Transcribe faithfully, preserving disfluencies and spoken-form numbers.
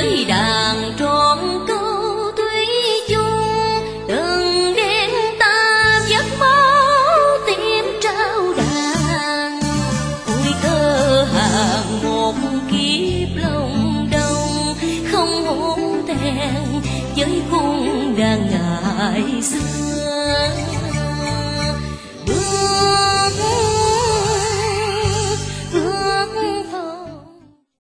với đàn trọn câu thủy chung, từng đêm ta giấc mơ tim trao đàn. Ôi cơ hàng một kiếp lòng đông, không hổ thẹn với cung đàn ngày xưa.